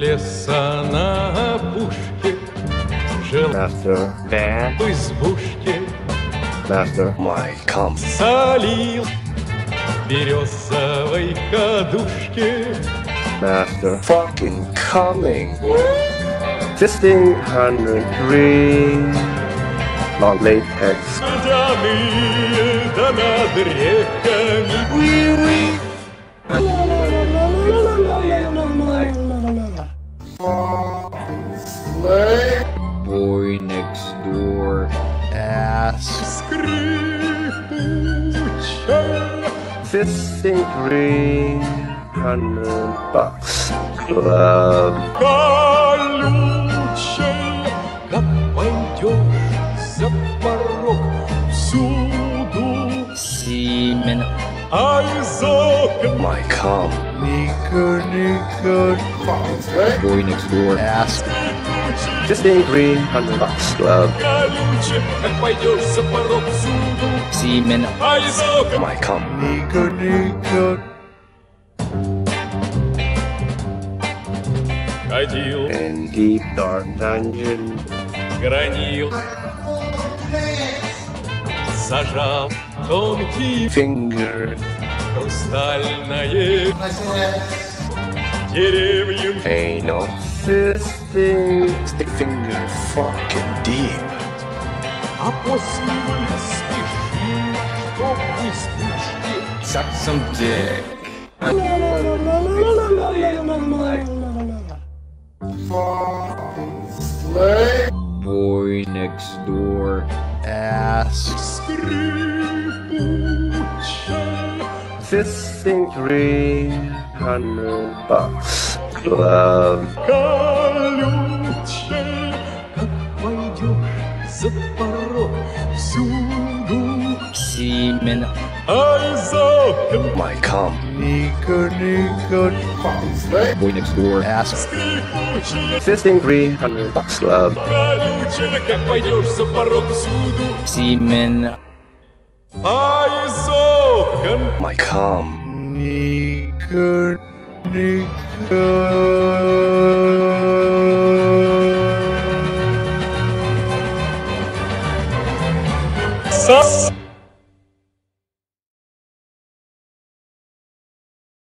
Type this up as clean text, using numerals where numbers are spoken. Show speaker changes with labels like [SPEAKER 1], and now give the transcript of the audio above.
[SPEAKER 1] леса на опушке жил
[SPEAKER 2] Master.
[SPEAKER 3] Bad.
[SPEAKER 1] в избушке,
[SPEAKER 2] Master.
[SPEAKER 3] My come.
[SPEAKER 1] солил березовой кадушке.
[SPEAKER 2] Master.
[SPEAKER 3] Fucking coming.
[SPEAKER 2] 1603. Long latex.
[SPEAKER 1] Водяные да над реками.
[SPEAKER 3] Boy next door. Ass.
[SPEAKER 1] Скрипучая
[SPEAKER 2] 5300 bucks. Club.
[SPEAKER 1] колючая, как пойдешь за порог, всюду,
[SPEAKER 3] Semen.
[SPEAKER 1] а из окон
[SPEAKER 3] My come.
[SPEAKER 2] Nico.
[SPEAKER 3] Boy next door. Ass.
[SPEAKER 2] 15300 bucks. Club.
[SPEAKER 1] колючая, как пойдешь за порог, всюду,
[SPEAKER 3] Semen.
[SPEAKER 1] а из окон
[SPEAKER 3] My come.
[SPEAKER 2] Nico.
[SPEAKER 1] ходил,
[SPEAKER 2] And deep dark dungeon.
[SPEAKER 1] гранил, зажал тонкий
[SPEAKER 2] Finger.
[SPEAKER 1] хрустальное деревья.
[SPEAKER 3] Anal.
[SPEAKER 2] Fisting.
[SPEAKER 3] Stick finger. Fucking deep.
[SPEAKER 1] А после спеши, чтоб не спеши.
[SPEAKER 3] Suck some dick. Boy next door. Ass.
[SPEAKER 1] Скрипучая
[SPEAKER 2] 15300 bucks. Club.
[SPEAKER 1] колючая, как пойдешь за порог, всюду,
[SPEAKER 3] Semen.
[SPEAKER 1] а из окон
[SPEAKER 3] My come.
[SPEAKER 2] Nico.
[SPEAKER 3] Boy next door. Ass.
[SPEAKER 1] скрипучая,
[SPEAKER 2] 15300 bucks. Club.
[SPEAKER 1] колючая, как пойдешь за порог, всюду,
[SPEAKER 3] Semen.
[SPEAKER 1] а из окон
[SPEAKER 3] My come.
[SPEAKER 2] Nico.
[SPEAKER 1] сос.